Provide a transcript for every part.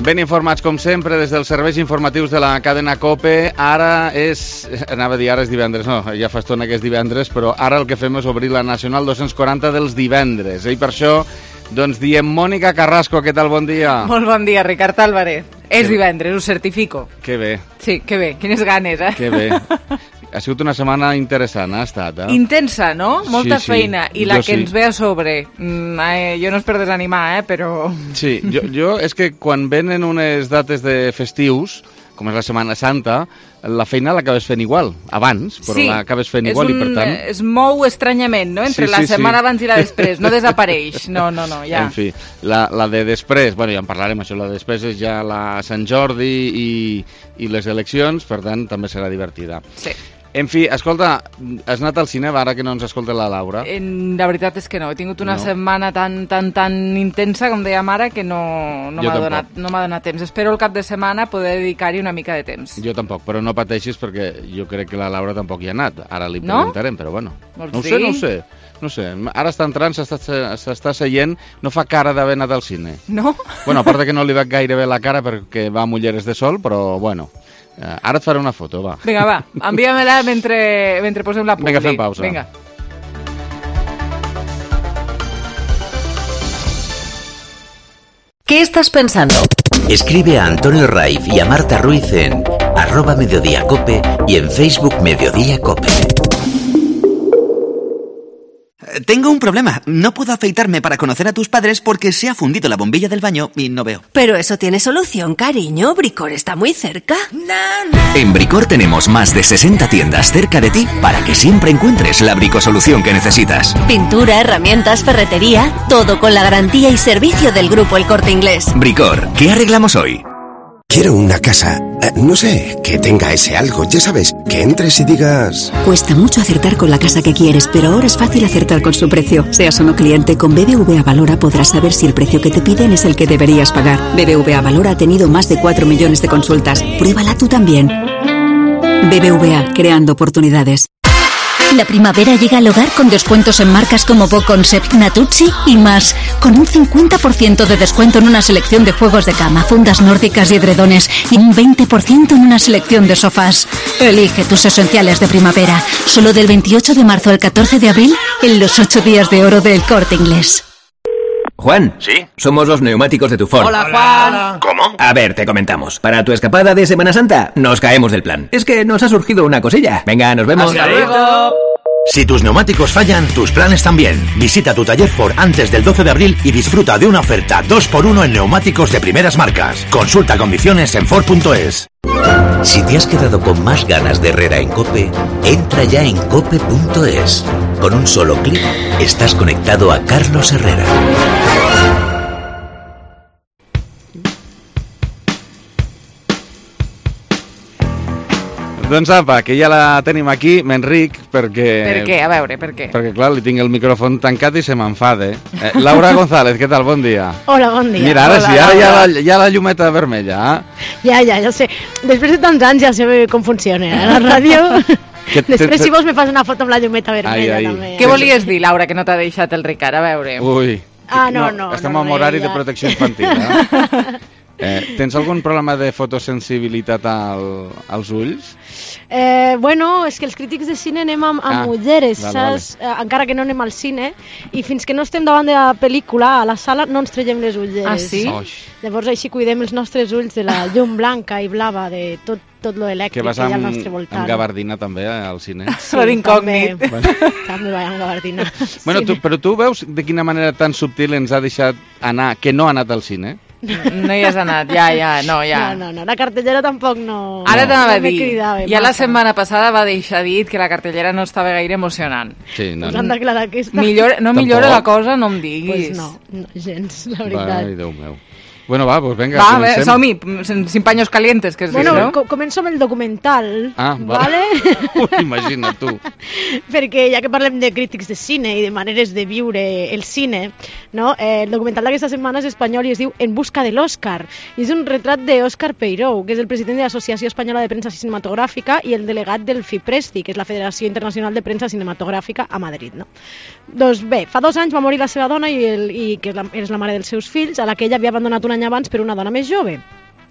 Ben informats, com sempre, des dels serveis informatius de la cadena COPE. Ara és... Anava a dir ara és divendres, no, ja fa estona que és divendres, però ara el que fem és obrir la Nacional 240 dels divendres. I per això, doncs, diem Mònica Carrasco, què tal? Bon dia. Molt bon dia, Ricard Álvarez. És divendres, ho certifico. Que bé. Sí, que bé, quines ganes, Que bé. Ha sigut una setmana interessant, ha estat, Intensa, no? Molta feina. I la jo que ens ve a sobre. Jo no és per desanimar, però... Sí, jo és que quan venen unes dates de festius, com és la Setmana Santa, la feina l'acabes fent igual, abans, però l'acabes fent igual i per tant... Es mou estranyament, no?, entre la setmana abans i la després, no desapareix, no, ja. En fi, la de després, bueno, ja en parlarem, això, la de després és ja la Sant Jordi i les eleccions, per tant, també serà divertida. Sí. En fi, escolta, has anat al cine ara que no ens escolta la Laura? La veritat és que no, he tingut una setmana tan intensa, com dèiem ara, que no m'ha donat temps. Espero el cap de setmana poder dedicar-hi una mica de temps. Jo tampoc, però no pateixis perquè jo crec que la Laura tampoc hi ha anat. Ara li preguntarem, però bueno. No ho sé. Ara està entrant, s'està seient, no fa cara d'haver anat al cine. No? Bueno, a part que no li veig gaire bé la cara perquè va a Mulleres de Sol, però bueno... Ara et faré una foto, va. Vinga, va, envia-me-la mentre posem la publi. Vinga, fem pausa. Vinga. ¿Qué estás pensando? Escribe a Antonio Raiz y a Marta Ruiz en @mediodiacope y en Facebook Mediodía Cope. Tengo un problema. No puedo afeitarme para conocer a tus padres porque se ha fundido la bombilla del baño y no veo. Pero eso tiene solución, cariño. Bricor está muy cerca. En Bricor tenemos más de 60 tiendas cerca de ti para que siempre encuentres la bricosolución que necesitas. Pintura, herramientas, ferretería, todo con la garantía y servicio del Grupo El Corte Inglés. Bricor, ¿qué arreglamos hoy? Quiero una casa, no sé, que tenga ese algo, ya sabes, que entres y digas... Cuesta mucho acertar con la casa que quieres, pero ahora es fácil acertar con su precio. Seas o no cliente, con BBVA Valora podrás saber si el precio que te piden es el que deberías pagar. BBVA Valora ha tenido más de 4 millones de consultas. Pruébala tú también. BBVA, creando oportunidades. La primavera llega al hogar con descuentos en marcas como Bo Concept, Natuzzi y más. Con un 50% de descuento en una selección de juegos de cama, fundas nórdicas y edredones. Y un 20% en una selección de sofás. Elige tus esenciales de primavera. Solo del 28 de marzo al 14 de abril en los 8 días de oro del Corte Inglés. Juan, ¿sí? Somos los neumáticos de tu Ford. Hola, Juan. ¿Cómo? A ver, te comentamos. Para tu escapada de Semana Santa, nos caemos del plan. Es que nos ha surgido una cosilla. Venga, nos vemos. Hasta luego. Si tus neumáticos fallan, tus planes también. Visita tu taller Ford antes del 12 de abril y disfruta de una oferta 2x1 en neumáticos de primeras marcas. Consulta condiciones en Ford.es. Si te has quedado con más ganas de Herrera en COPE, entra ya en cope.es. Con un solo clic, estás conectado a Carlos Herrera. Doncs apa, que ja la tenim aquí, m'Enric, perquè... Per què? A veure, per què? Perquè, clar, li tinc el micròfon tancat i se m'enfada. Laura González, què tal? Bon dia. Hola, bon dia. Mira, ara sí, ara hi ha la llumeta vermella. Ja sé. Després de tants anys ja sé com funciona, la ràdio. Després, si vols, me fas una foto amb la llumeta vermella, també. Què volies dir, Laura, que no t'ha deixat el Ricard? A veure. Ui. No. Estem en horari de protecció infantil, tens algun problema de fotosensibilitat als ulls? Bueno, és que els crítics de cine anem amb ulleres, saps? Encara que no anem al cine, i fins que no estem davant de la pel·lícula, a la sala, no ens traiem les ulleres. Ah, sí? Llavors així cuidem els nostres ulls de la llum blanca i blava, de tot lo elèctric que hi ha al nostre voltant. Amb gabardina també al cine? Sí, d'incògnit. També vaig amb gabardina. Bueno, però tu veus de quina manera tan subtil ens ha deixat anar, que no ha anat al cine? No hi has anat, no. No, la cartellera tampoc no... Ara t'anava a dir, ja la setmana passada va deixar dit que la cartellera no estava gaire emocionant. Sí, no. Pues han d'aclarar aquesta. No millora la cosa, no em diguis. Pues no, gens, la veritat. Ai, Déu meu. Bueno, va, pues venga, comencem. Som-hi, sin paños calientes, que es diu, no? Començo amb el documental, vale? Imagina't tu. Perquè ja que parlem de crítics de cine i de maneres de viure el cine, no? El documental d'aquesta setmana és espanyol i es diu En busca de l'Òscar. I és un retrat d'Òscar Peiró, que és el president de l'Associació Espanyola de Premsa Cinematogràfica i el delegat del FIPRESCI, que és la Federació Internacional de Premsa Cinematogràfica a Madrid, no? Doncs bé, fa 2 anys va morir la seva dona i que és la mare dels seus fills, a la que ella havia abandonat un any abans per una dona més jove.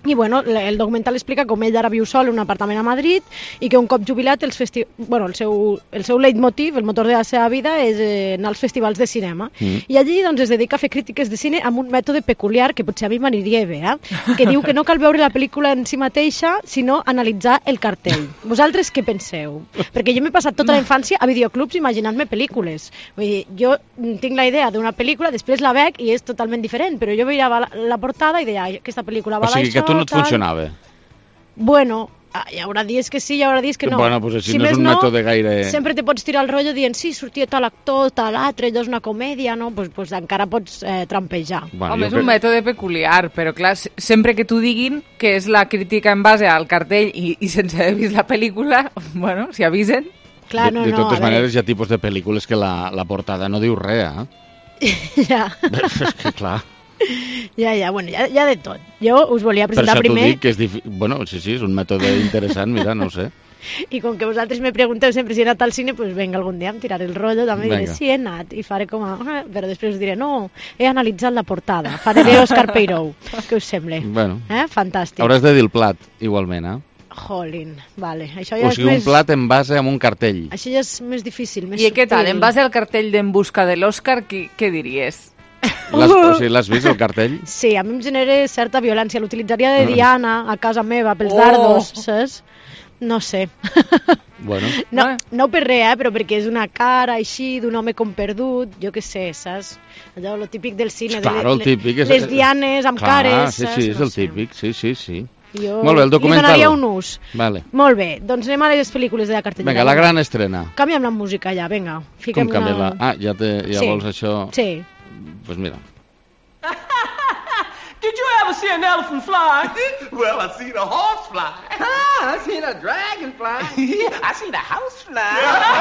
I bueno, el documental explica com ell ara viu sol en un apartament a Madrid i que un cop jubilat el seu leitmotiv, el motor de la seva vida és anar als festivals de cinema. I allí doncs, es dedica a fer crítiques de cine amb un mètode peculiar que potser a mi m'aniria bé, que diu que no cal veure la pel·lícula en si mateixa, sinó analitzar el cartell. Vosaltres què penseu? Perquè jo m'he passat tota la infància a videoclubs imaginant-me pel·lícules. Vull dir, jo tinc la idea d'una pel·lícula, després la veig i és totalment diferent, però jo veia la portada i deia, aquesta pel·lícula va d'això, no et funcionava? Bueno, hi haurà dies que sí, hi haurà dies que no. Bueno, pues si no és un mètode gaire... Sempre te pots tirar el rotllo dient, sí, sortia tal actor, tal altre, allò és una comèdia, no? Pues encara pots trampejar. Bueno, home, és un mètode peculiar, però clar, sempre que t'ho diguin que és la crítica en base al cartell i sense haver vist la pel·lícula, bueno, si avisen... Clar, de totes maneres, hi ha tipus de pel·lícules que la portada no diu res, Ja. És que clar... Ja, bueno, hi ha de tot. Jo us volia presentar primer... Per això t'ho dic, que és bueno, sí, és un mètode interessant, mira, no ho sé. I com que vosaltres me pregunteu sempre si he anat al cine, pues venga, algun dia em tiraré el rotllo, també diré, sí, he anat, i faré com a... Però després us diré, no, he analitzat la portada, faré d'Òscar Peirou, què us sembla? Bueno, fantàstic. Hauràs de dir el plat, igualment, Jolín, vale. Això ja o sigui, un plat en base amb un cartell. Això ja és més difícil, més I què tal, en base al cartell d'En busca de l'Òscar, què diries? O sigui, l'has vist, el cartell? Sí, a mi em genera certa violència. L'utilitzaria de Diana a casa meva pels dardos, saps? No sé. Bueno. No per res, però perquè és una cara així d'un home com perdut, jo què sé, saps? Allò, lo típic del cine, claro, les dianes amb cares, saps? Sí, és el típic, sí. Jo molt bé, el documental. Li donaria un ús. Vale. Molt bé, doncs anem a les pel·lícules de la cartellera. Vinga, la gran estrena. Canvia'm la música ja, vinga. Com canvia-la? Ja sí. Vols això? Sí. Pues mira. Did you ever see an elephant fly? Well, I seen a horse fly. I seen a dragon fly. I seen a house fly.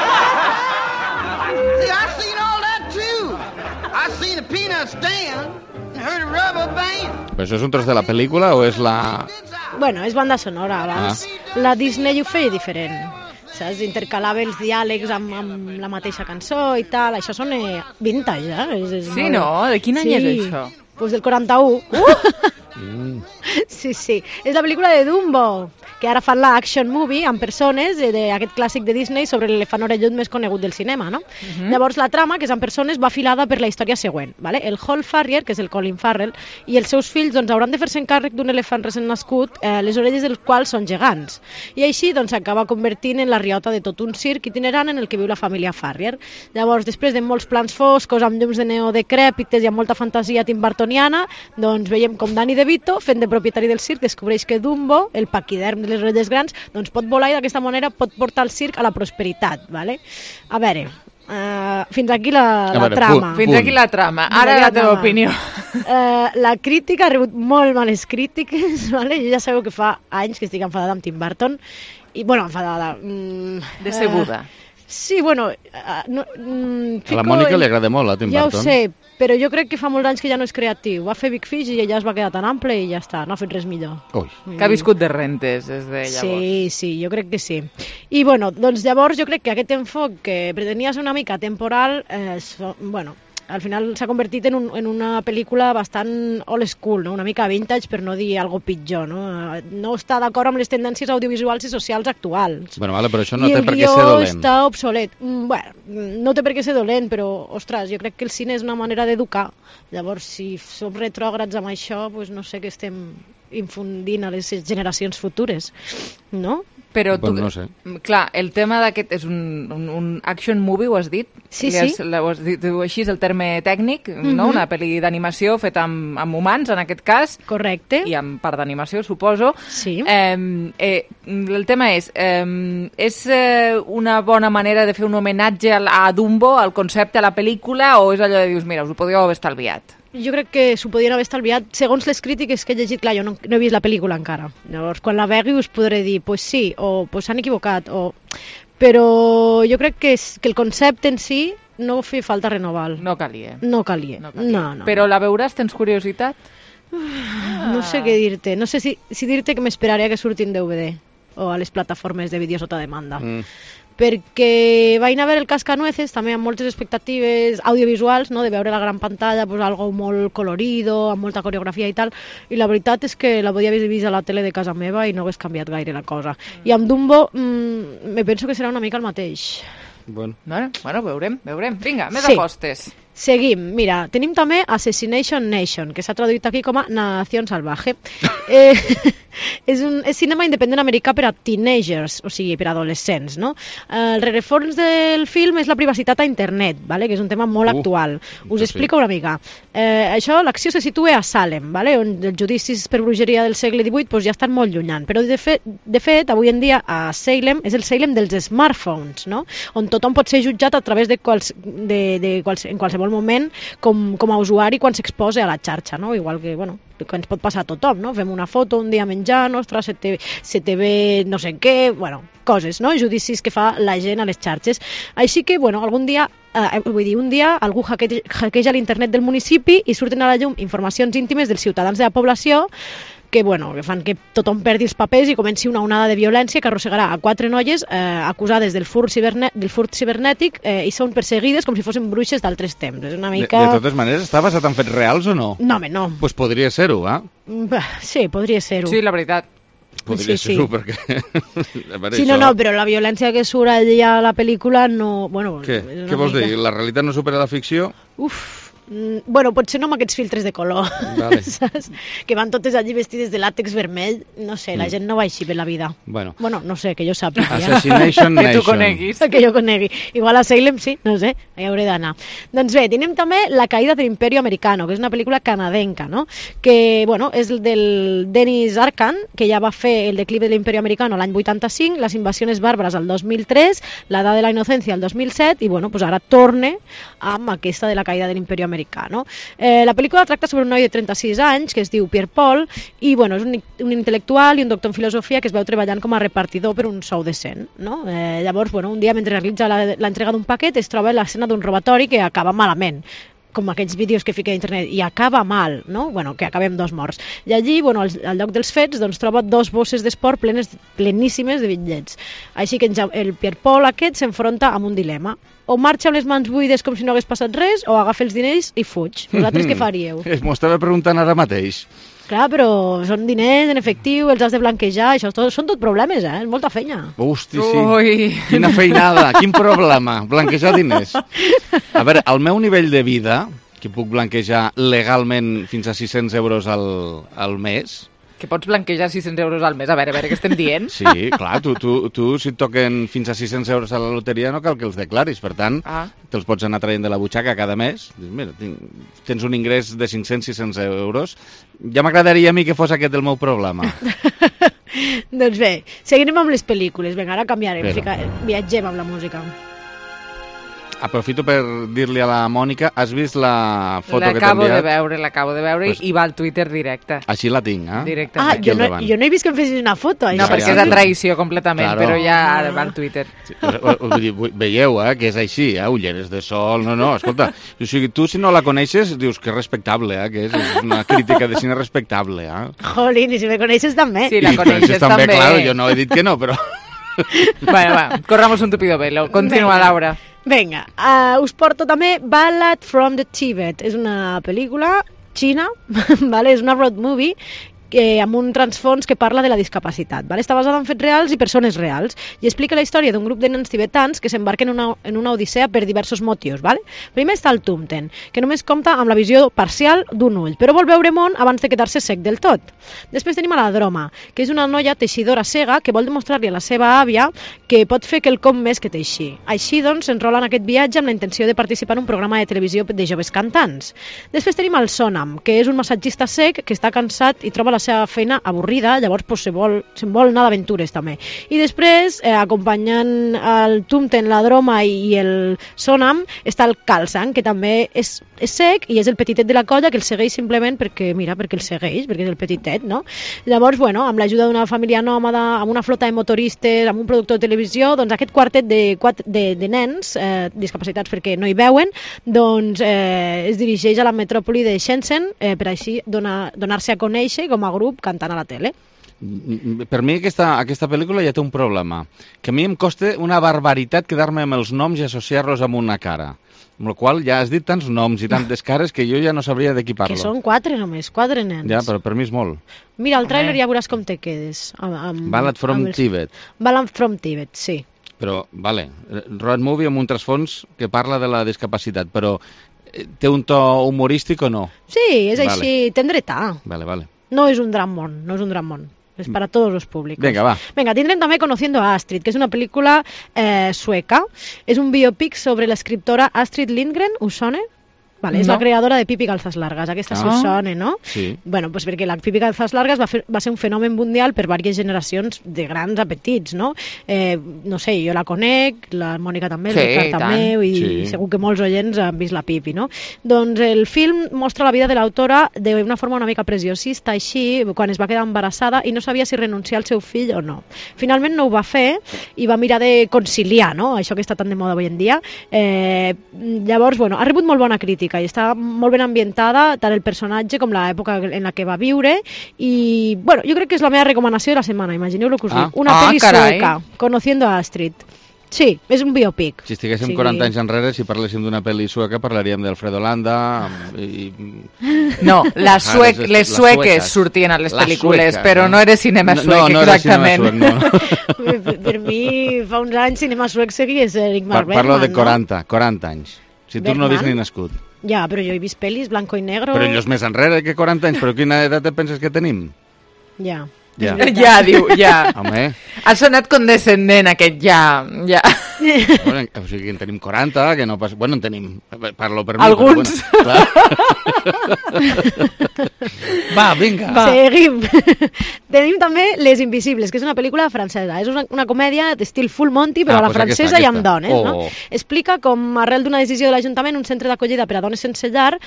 See, I seen all that too. I seen a peanut stand and heard a rubber band. Però això és un tros de la pel·lícula o és la... Bueno, és banda sonora abans. La Disney ho feia diferent. Saps? Intercalava els diàlegs amb la mateixa cançó i tal. Això sona vintage, Sí, no? De quin any és això? Pues del 41. Sí. És la pel·lícula de Dumbo, que ara fan la action movie amb persones d'aquest clàssic de Disney sobre l'elefant orellut més conegut del cinema, no? Llavors la trama, que és amb persones, va filada per la història següent, ¿vale? El Hall Farrier, que és el Colin Farrell, i els seus fills doncs, hauran de fer-se encàrrec d'un elefant recent nascut, les orelles dels quals són gegants. I així doncs, s'acaba convertint en la riota de tot un circ itinerant en el que viu la família Farrier. Llavors, després de molts plans foscos, amb llums de neó decrèpites i amb molta fantasia timbartoniana, doncs veiem com Danny DeVito, fent de propietari del circ, descobreix que Dumbo, el paquiderm de les orelles grans, doncs pot volar i d'aquesta manera pot portar el circ a la prosperitat, ¿vale? A veure, fins aquí la trama. Fins aquí la trama. Ara la teva opinió. La crítica ha rebut molt males crítiques, ¿vale? Jo ja sabeu que fa anys que estic enfadada amb Tim Burton, i, bueno, enfadada... Decebuda. Sí, bueno... A la Mònica li agrada molt, a Tim Burton. Ja ho sé, però jo crec que fa molts anys que ja no és creatiu. Va fer Big Fish i ella es va quedar tan ample i ja està, no ha fet res millor. Que ha viscut de rentes des de llavors. Sí, jo crec que sí. I bueno, doncs llavors jo crec que aquest enfoc que pretenia ser una mica temporal, bueno, al final s'ha convertit en una pel·lícula bastant old school, no? Una mica vintage, per no dir algo pitjor, no? No està d'acord amb les tendències audiovisuals i socials actuals. Bueno, vale, però això no té per què ser dolent. I el guió està obsolet. Bueno, no té per què ser dolent, però, ostres, jo crec que el cine és una manera d'educar. Llavors, si som retrògrads amb això, doncs no sé què estem infundint a les generacions futures, no? Però tu, no sé. Clar, el tema d'aquest és un action movie, ho has dit? Sí. Ho has dit així, és el terme tècnic, no? Una pel·li d'animació feta amb humans, en aquest cas. Correcte. I amb part d'animació, suposo. Sí. El tema és una bona manera de fer un homenatge a Dumbo, al concepte, a la pel·lícula, o és allò de dius, mira, us ho podíeu haver estalviat? Jo crec que s'ho podien haver estalviat, segons les crítiques que he llegit. Clar, jo no he vist la pel·lícula encara. Llavors, quan la vegi us podré dir, pues sí, o pues s'han equivocat, però jo crec que el concepte en si no feia falta renovar-lo. No calia. No. Però la veuràs? Tens curiositat? No sé què dir-te. No sé si dir-te que m'esperaré que surti en DVD o a les plataformes de vídeo sota demanda. perquè vaig anar a veure el Cascanueces, també amb moltes expectatives audiovisuals, no? De veure la gran pantalla, pues, algo molt colorido, amb molta coreografia i tal, i la veritat és que la podia haver vist a la tele de casa meva i no hagués canviat gaire la cosa. I amb Dumbo me penso que serà una mica el mateix. Bueno, veurem. Vinga, més apostes. Seguim. Mira, tenim també Assassination Nation, que s'ha traduït aquí com a Nación Salvaje. És cinema independent americà per a teenagers, o sigui, per a adolescents, no? El rerefons del film és la privacitat a internet, vale? Que és un tema molt actual. Us explico una mica. Això, l'acció se situa a Salem, vale? On els judicis per bruixeria del segle XVIII pues, ja estan molt llunyant, però de fet, avui en dia a Salem és el Salem dels smartphones, no? On tothom pot ser jutjat a través en qualsevol moment com a usuari quan s'exposa a la xarxa, no? Igual que, bueno, que ens pot passar a tothom, no? Fem una foto un dia menjant, ostres, se te ve no sé què, bueno, coses, no? Judicis que fa la gent a les xarxes. Així que, bueno, un dia algú hackeja l'internet del municipi i surten a la llum informacions íntimes dels ciutadans de la població que fan que tothom perdi els papers i comenci una onada de violència que arrossegarà a 4 noies acusades del furt cibernètic i són perseguides com si fossin bruixes d'altres temps. És una mica... De totes maneres, està basat en fets reals o no? No, home, no. Pues podria ser-ho, Sí, podria ser-ho. Sí, la veritat. Podria ser-ho, perquè... Sí, no, però la violència que surt allà a la pel·lícula no... Bueno, què vols dir? La realitat no supera la ficció? Bueno, potser no amb aquests filtres de color, vale. Saps? Que van totes allí vestides de làtex vermell, no sé, la gent no va així per la vida. Bueno, no sé, que jo sàpiga. Assassination Nation. Que tu coneguis. Que jo conegui. Igual a Salem sí, no sé, hi hauré d'anar. Doncs bé, tenim també La caïda de l'Imperio Americano, que és una pel·lícula canadenca, no? Que, bueno, és del Dennis Arcand, que ja va fer El declive de l'Imperio Americano l'any 85, Les invasiones bàrbares al 2003, La edad de la inocencia al 2007, i, bueno, pues ara torne amb aquesta de La caïda de l'Imperio Americano. La pel·lícula tracta sobre un noi de 36 anys que es diu Pierre Paul i bueno, és un intel·lectual i un doctor en filosofia que es veu treballant com a repartidor per un sou decent, no? Llavors, bueno, un dia mentre realitza l'entrega d'un paquet es troba l'escena d'un robatori que acaba malament, com aquells vídeos que fica a internet, i acaba mal, no? Bueno, que acabem 2 morts. I allí, bueno, al lloc dels fets, doncs troba 2 bosses d'esport pleníssimes de bitllets. Així que el Pierre Paul aquest s'enfronta amb un dilema. O marxa amb les mans buides com si no hagués passat res, o agafa els diners i fuig. Vosaltres què faríeu? M'ho estava preguntant ara mateix. Clar, però són diners en efectiu, els has de blanquejar, això són tot problemes, és molta feina. Hosti, sí. Quina feinada, quin problema, blanquejar diners. A veure, al meu nivell de vida, que puc blanquejar legalment fins a 600 euros al mes... Que pots blanquejar 600 euros al mes, a veure què estem dient. Sí, clar, tu si et toquen fins a 600 euros a la loteria no cal que els declaris, per tant, te'ls pots anar traient de la butxaca cada mes. Mira, tens un ingrés de 500-600 euros. Ja m'agradaria a mi que fos aquest el meu problema. Doncs bé, seguirem amb les pel·lícules. Vinga, ara canviarem, viatgem amb la música. Aprofito per dir-li a la Mònica, has vist la foto que t'he enviat? L'acabo de veure i va al Twitter directe. Així la tinc, directament. Jo no he vist que em fessis una foto. No, perquè és a traïció completament, però ja va al Twitter. Veieu, que és així, ulleres de sol, no, escolta, o sigui, tu si no la coneixes dius que és respectable, que és una crítica de cine respectable. Jolín, i si me coneixes també. Sí, la coneixes també. Claro, jo no he dit que no, però... Va, corramos un tupido velo. Continua, Laura. Vinga, us porto també Ballad from the Tibet. És una pel·lícula xina, vale? És una road movie amb un transfons que parla de la discapacitat. Vale? Està basada en fets reals i persones reals i explica la història d'un grup de nens tibetans que s'embarquen en una odissea per diversos motius. Vale? Primer està el Tumten, que només compta amb la visió parcial d'un ull, però vol veure món abans de quedar-se sec del tot. Després tenim a la Droma, que és una noia teixidora cega que vol demostrar-li a la seva àvia que pot fer quelcom més que teixir. Així, doncs, s'enrola en aquest viatge amb la intenció de participar en un programa de televisió de joves cantants. Després tenim el Sonam, que és un massatgista cec que està cansat i troba la seva feina avorrida, llavors se'n vol anar d'aventures també. I després, acompanyant el Tumten, la Droma i el Sonam, està el Kalsang, que també és sec i és el petitet de la colla que el segueix simplement perquè el segueix, perquè és el petitet, no? Llavors, amb l'ajuda d'una família nòmada, amb una flota de motoristes, amb un productor de televisió, doncs aquest quartet de nens discapacitats perquè no hi veuen, doncs es dirigeix a la metròpoli de Shenzhen per així donar-se a conèixer com a grup cantant a la tele. Per mi aquesta pel·lícula ja té un problema, que a mi em costa una barbaritat quedar-me amb els noms i associar-los amb una cara. Amb la qual ja has dit tants noms i tantes cares que jo ja no sabria de qui parlo. Que són 4 només, 4 nens. Ja, però per mi és molt. Mira, el tràiler ja veuràs com te quedes. Ballad from Tibet. Ballad from Tibet, sí. Però, vale, road movie amb un trasfons que parla de la discapacitat, però té un to humorístic o no? Sí, és així, tendretà. Vale. No és un dramón, es para todos los públicos. Venga, va. Venga, tindrem també Conociendo a Astrid, que és una pel·lícula sueca. És un biopic sobre l'escriptora Astrid Lindgren, us sona? Vale, és la creadora de Pippi Calzas Largas, aquesta us sona, no? Sí. Bueno, pues perquè la Pippi Calzas Largas va ser un fenomen mundial per diverses generacions de grans apetits, no? No sé, jo la conec, la Mònica també, el Ricard també, i segur que molts oients han vist la Pippi, no? Doncs el film mostra la vida de l'autora d'una forma una mica preciosista, així, quan es va quedar embarassada i no sabia si renunciar al seu fill o no. Finalment no ho va fer i va mirar de conciliar, no? Això que està tan de moda avui en dia. Llavors, bueno, ha rebut molt bona crítica i està molt ben ambientada, tant el personatge com l'època en la que va viure, i bueno, jo crec que és la meva recomanació de la setmana, imagineu el que us dic, una pel·li sueca, Conociendo a Astrid. Sí, és un biopic. Si estiguéssim 40 anys enrere, si parléssim d'una pel·li sueca, parlaríem d'Alfredo Landa i... No, les sueques sortien a les pel·lícules, però no era cinema suec, exactament. Per mi, fa uns anys, cinema suec seguia ser Ingmar Bergman, Parlo de 40 anys. Si tu no has ni nascut. Ja, però jo he vist pel·lis blanco i negro... Però allò és més enrere que 40 anys, però quina edat et penses que tenim? Ja. Ja, diu, ja. Home. Ha sonat condescendent aquest ja. Bueno, o sigui, en tenim 40, que no passa... Bueno, en tenim... Parlo per mi. Alguns. Però bueno, va, vinga. Seguim. Tenim també Les Invisibles, que és una pel·lícula francesa. És una comèdia d'estil Full Monty, però a la francesa i amb dones. No? Explica com, arrel d'una decisió de l'Ajuntament, un centre d'acollida per a dones sense llar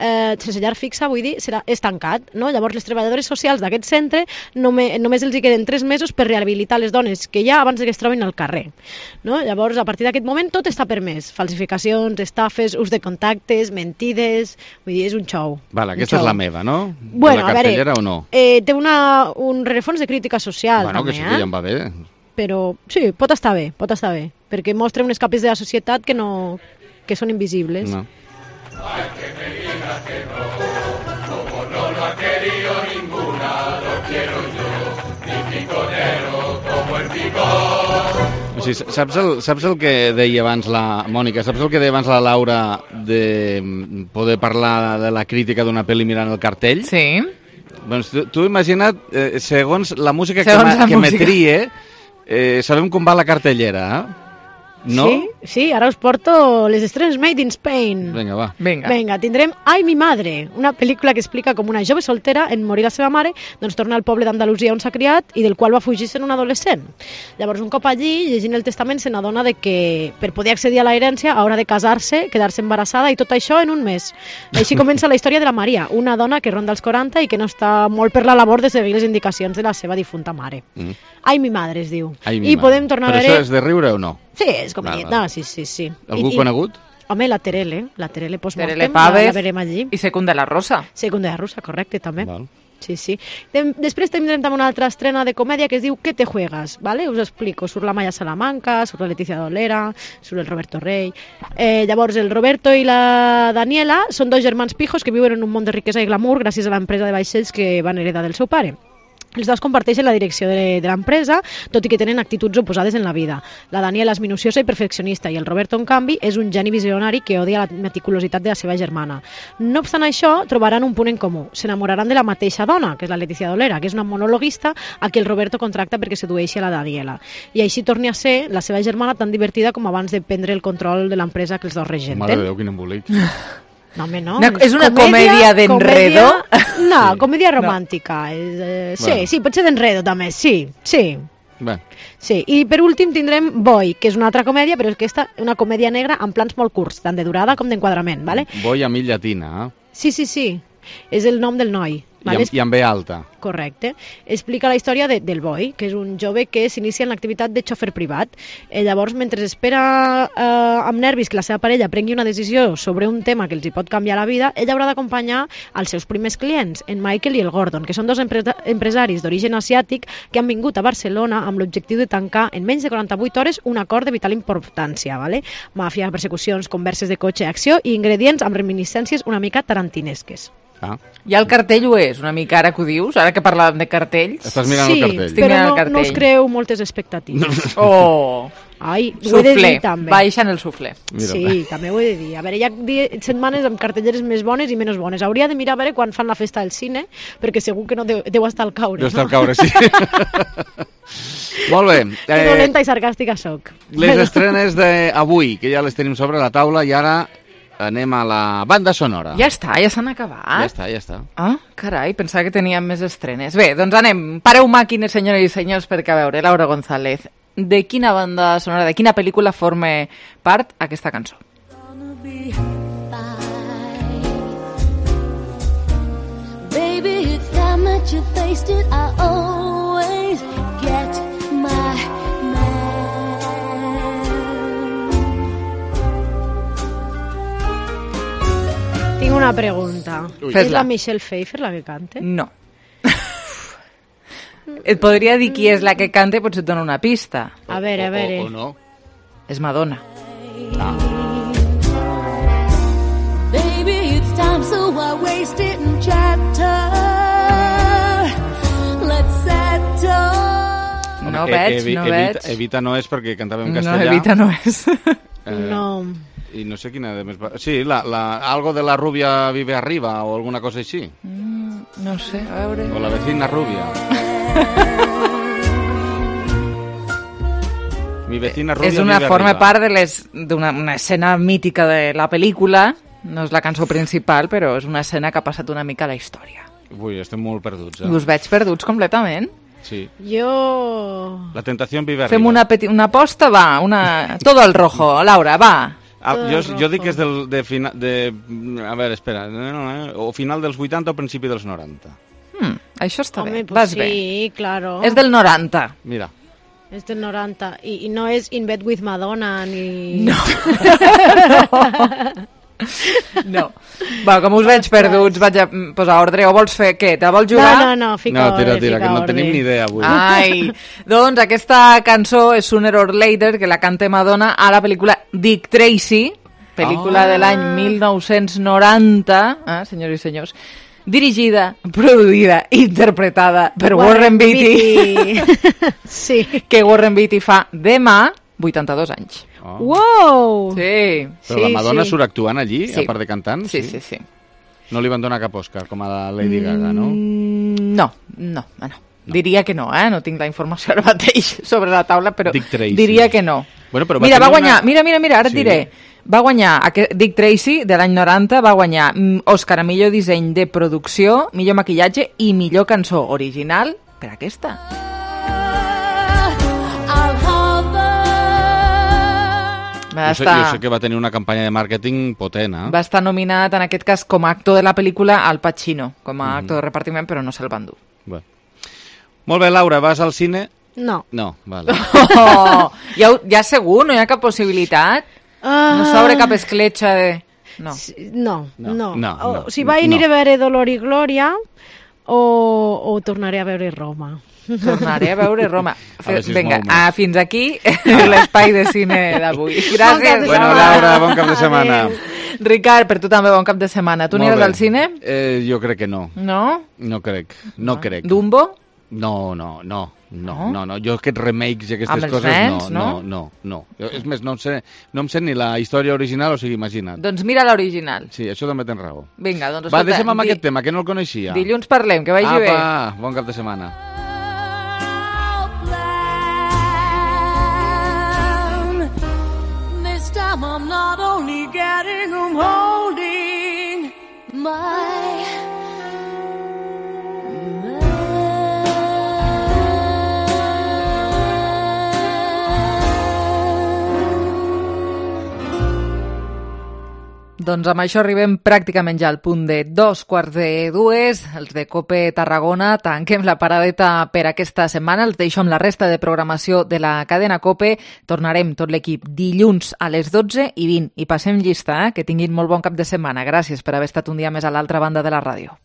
fixa, vull dir, és tancat. No? Llavors, les treballadores socials d'aquest centre només els hi queden 3 mesos per rehabilitar les dones que hi ha abans que es trobin al carrer. No? Llavors, a partir d'aquest moment, tot està permès. Falsificacions, estafes, ús de contactes, mentides... Vull dir, és un xou. Vale, aquesta és la meva, no? Bueno, la cartellera o no? Té un rerefons de crítica social, bueno, també, que sí que ja em va bé. Però sí, pot estar bé, perquè mostra unes capes de la societat que són invisibles. No. Ay, que me digas que no, como no lo ha querido ninguna, lo quiero yo, mi piconero como el picón. O sigui, saps el que deia abans la Mònica, saps el que deia abans la Laura de poder parlar de la crítica d'una pel·li mirant el cartell? Sí. Doncs tu imagina't, segons la música que me trie, sabem com va la cartellera, no? Sí, ara us porto les estrenes Made in Spain. Vinga, va. Vinga, tindrem Ai, mi madre, una pel·lícula que explica com una jove soltera, en morir la seva mare, doncs torna al poble d'Andalusia on s'ha criat i del qual va fugir sent un adolescent. Llavors, un cop allí, llegint el testament, se n'adona de que per poder accedir a la herència haurà de casar-se, quedar-se embarassada i tot això en un mes. Així comença la història de la Maria, una dona que ronda els 40 i que no està molt per la labor de seguir les indicacions de la seva difunta mare. Ai, mi madre, es diu. I podem tornar a veure... Però això és de riure o no? Sí, és comedieta, sí. Algú conegut? Home, la Terele postmortem, Terele Pávez, la verem allí. I Secund de la Rosa. Secund de la Rosa, correcte, també. Val. Sí. Després tindrem també una altra estrena de comèdia que es diu ¿Qué te juegas? ¿Vale? Us explico. Surt la Maya Salamanca, surt la Leticia Dolera, surt el Roberto Rey. Llavors, el Roberto i la Daniela són 2 germans pijos que viuen en un món de riquesa i glamour gràcies a l'empresa de vaixells que van heredar del seu pare. Els dos comparteixen la direcció de l'empresa, tot i que tenen actituds oposades en la vida. La Daniela és minuciosa i perfeccionista i el Roberto, en canvi, és un geni visionari que odia la meticulositat de la seva germana. No obstant això, trobaran un punt en comú. S'enamoraran de la mateixa dona, que és la Leticia Dolera, que és una monologuista a qui el Roberto contracta perquè sedueixi a la Daniela. I així torni a ser la seva germana tan divertida com abans de prendre el control de l'empresa que els dos regenten. Mare de Déu, quin embolic. No, home, no. És una comèdia d'enredo? No, comèdia romàntica. Sí, pot ser d'enredo també, sí. Bé. Sí, i per últim tindrem Boy, que és una altra comèdia, però és que aquesta una comèdia negra amb plans molt curts, tant de durada com d'enquadrament, ¿vale? Boy a mi llatina, Sí. És el nom del noi. Vale? I amb B alta. Correcte. Explica la història del Boi, que és un jove que s'inicia en l'activitat de xofer privat. Llavors, mentre espera amb nervis que la seva parella prengui una decisió sobre un tema que els hi pot canviar la vida, ell haurà d'acompanyar els seus primers clients, en Michael i el Gordon, que són dos empresaris d'origen asiàtic que han vingut a Barcelona amb l'objectiu de tancar en menys de 48 hores un acord de vital importància. Vale? Màfia, persecucions, converses de cotxe, acció i ingredients amb reminiscències una mica tarantinesques. Ja el cartell ho és, una mica ara que ho dius, ara que parlàvem de cartells. Estàs mirant el cartell. Sí, però no us creu moltes expectatives. Oh! Ai, ho he de dir també. Baixant el suflé. Sí, també ho he de dir. A veure, hi ha setmanes amb cartelleres més bones i menys bones. Hauria de mirar a veure quan fan la festa del cine, perquè segur que no deu estar al caure. Deu estar al caure, sí. Molt bé. Que dolenta i sarcàstica soc. Les estrenes d'avui, que ja les tenim sobre la taula, i ara anem a la banda sonora. Ja està, ja s'han acabat? Ja està. Ah, carai, pensava que teníem més estrenes. Bé, doncs anem. Pareu màquines, senyores i senyors, perquè a veure, Laura González, de quina banda sonora, de quina pel·lícula forma part aquesta cançó? Baby, it's time that you faced it. I always get my Tinc una pregunta. És la Michelle Pfeiffer la que canta? No. Et podria dir qui és la que canta i potser et dona una pista. A veure. O no. És Madonna. Baby, it's time, so I waste it in chatter. Let's settle. No veig. Evita no és perquè cantava en castellà. No, Evita no és. No. I no sé quina de més... Sí, algo de la rubia vive arriba o alguna cosa així. No sé, a veure... O la vecina rubia. Mi vecina rubia és una vive forma arriba. part d'una escena mítica de la pel·lícula. No és la cançó principal, però és una escena que ha passat una mica a la història. Ui, estem molt perduts. Us veig perduts completament. Sí. Jo... La tentación vive arriba. Fem una aposta, va. Todo al rojo, Laura, va. Jo dic que és a veure, espera, o final dels 80 o principi dels 90. Això està Home, bé, pues vas sí, bé. claro. És del 90. Mira. És del 90. I no és In Bed with Madonna ni... No. No. Va, com us veig perduts, vaig a posar ordre. O vols fer què? Te vols jugar? No, fica ordre. Tira, que no tenim ni idea avui. Ai, doncs aquesta cançó és Sooner or Later, que la canta Madonna a la pel·lícula Dick Tracy, pel·lícula de l'any 1990, senyors i senyors, dirigida, produïda, interpretada per Warren Beatty. Sí. Que Warren Beatty fa demà 82 anys. Wow! Sí. Però la Madonna surt actuant allí, Sí. a part de cantant? Sí. No li van donar cap Òscar, com a la Lady Gaga, no? No. Diria que no, no tinc la informació ara mateix sobre la taula, però Dick Tracy. diria que no. Bueno, però Mira, va guanyar, una... mira, ara et diré. Va guanyar, Dick Tracy, de l'any 90, va guanyar Òscar a millor disseny de producció, millor maquillatge i millor cançó original per aquesta. Jo sé que va tenir una campanya de màrqueting potent, Va estar nominat, en aquest cas, com a actor de la pel·lícula Al Pacino, com a actor de repartiment, però no se'l van dur. Bé. Molt bé, Laura, vas al cine? No. No, vale. Ja segur? No hi ha cap possibilitat? No s'obre cap escletxa de... No. Si vaig anar a veure Dolor i Glòria o tornaré a veure Roma. Tornaré a veure Roma. Vinga, fins aquí l'espai de cine d'avui. Gràcies. Bueno, Laura, bon cap de setmana. Ricard, per tu també bon cap de setmana. Tu aniràs al cine? Jo crec que no. No? No crec. Dumbo? No. Jo aquests remakes i aquestes coses nens, no. És més, no em sé ni la història original, o sigui, imagina't. Doncs mira l'original. Sí, això també tens raó. Vinga, doncs escolta. Va, deixa'm amb aquest tema, que no el coneixia. Dilluns parlem, que vagi bé. Bon cap de setmana. This time I'm not only getting, I'm holding my... Doncs amb això arribem pràcticament ja al punt de 2:15. Els de COPE Tarragona tanquem la paradeta per aquesta setmana. Els deixo amb la resta de programació de la cadena COPE. Tornarem tot l'equip dilluns a les 12:20 i passem llista, Que tinguin molt bon cap de setmana. Gràcies per haver estat un dia més a l'altra banda de la ràdio.